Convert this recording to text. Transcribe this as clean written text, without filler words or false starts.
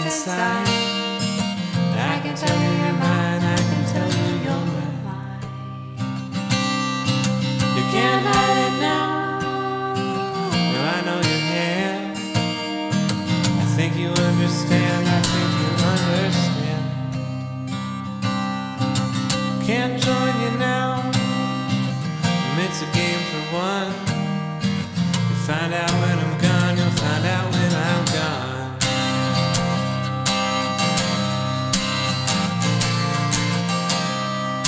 inside. I can tell you you're mine, I can tell you you're mine. You can't hide it now. No, I know your hand. I think you understand, I think you understand. Can't join you now. It's a game for one. You find out when